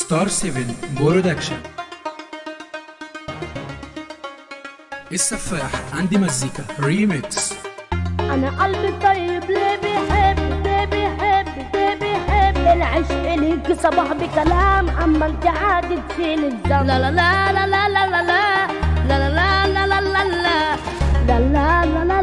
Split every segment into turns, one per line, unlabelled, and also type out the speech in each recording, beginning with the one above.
ستار 7 برودكشن. السفاح عندي مزيكا ريميكس.
انا قلبي طيب ليه بيحب ليه بيحب ليه بيحب العشق ليك صباح بكلام اما انت عادي تشيل الذنب. لا لا لا لا لا لا لا لا لا لا لا لا لا لا لا لا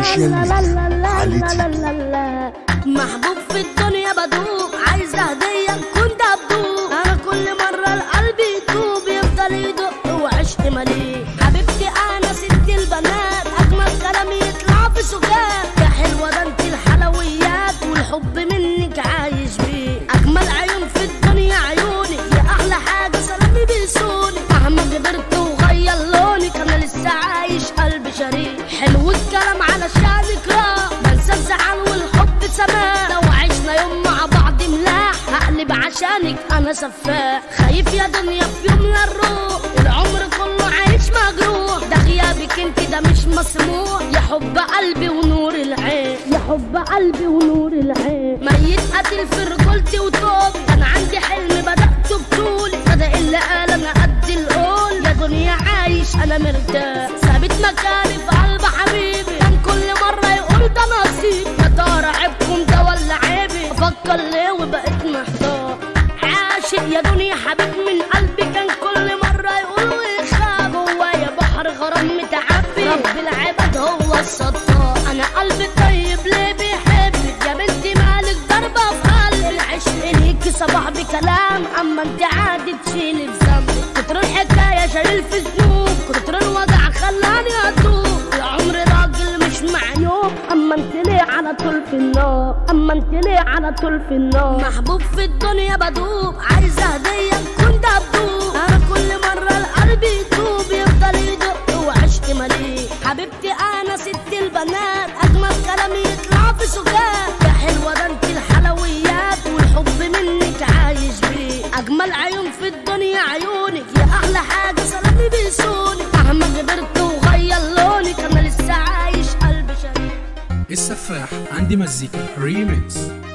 لا لا لا. محبوب في الدنيا بدوب عايزة هدية كنت بدوب. انا كل مرة القلب يتوب يفضل يدق وعشق مليء. حبيبتي انا ست البنات اجمل كلام يطلع في سجاد. يا حلوة ده انت الحلويات والحب منك عايش بيه. اجمل عيون في الدنيا عيونك يا احلى حاجة سلامي بيسوني. مهما كبرت وغير لونك انا لسه عايش قلبي شريك. حلو الكلام علشانك راح بنسى الزعل والحب سماح. لو عشنا يوم مع بعض ملاح هقلب عشانك انا سفاح. خايف يا دنيا في يوم للروح العمر كله عايش مجروح. ده غيابك انت ده مش مسموح يا حب قلبي ونور العين. يا حب قلبي ونور العين. ميت قتل في رجولتي وتوبي. انا عندي حلم بدأته بطولي. صدق اللي قال انا قد القول. يا دنيا عايش انا مرتاح ثابت مكاني في قلب حبيبي. كان كل مرة يقول ده نصيب. يا ترى عيبكم ده ولا عيبي؟ افكر ليه وبقيت محتار. عاشق يا دنيا حبيب من قلبي. كان كل مرة يقول ويخاف. جوايا بحر غرام متعبي. رب العباد هو الستار. انا قلبي طيب ليه بيحبك يا بنتي مالك ضربة في قلبي. العشق ليكي صباح بكلام اما انت عادي تشيلي بذنبك. كتر الحكاية شايل في ذنوب كتر الوضع خلاني اتوب. العمر راجل مش معيوب اما انت ليه على طول في النار. اما انت ليه على طول في النار. محبوب في الدنيا بدوب عايزة هدية كنت بدوب. انا كل مرة القلب يتوب يفضل يدق وعشق مليء. حبيبتي انا ست البنات اجمل كلام يطلع في سجاد. يا حلوة ده انت الحلويات والحب منك عايش بيه. اجمل عيون في الدنيا عيونك يا احلى حاجة سلامي بيسوني. مهما كبرت وغير لونك انا لسه عايش قلبي شريك.
السفاح عندي مزيكا ريميكس.